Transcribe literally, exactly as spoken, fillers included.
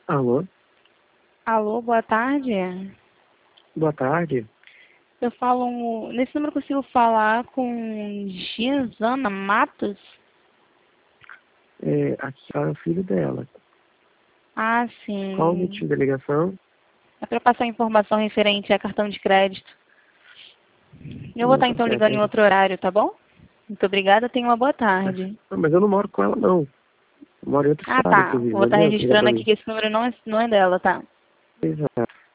Alô? Alô, boa tarde. Boa tarde. Eu falo... Nesse número eu consigo falar com Gisana Matos? É, aqui é o filho dela. Ah, Qual o sim. motivo da ligação? É para passar informação referente a cartão de crédito. Eu vou Não, estar tá então certo. ligando em outro horário, tá bom? Muito obrigada, tenha uma boa Mas, tarde. não, mas eu não moro com ela, não. Eu moro em outro Ah, estado, tá. inclusive. Vou Não estar adianta ligar registrando pra aqui mim. que esse número não é, não é dela, tá? Exato.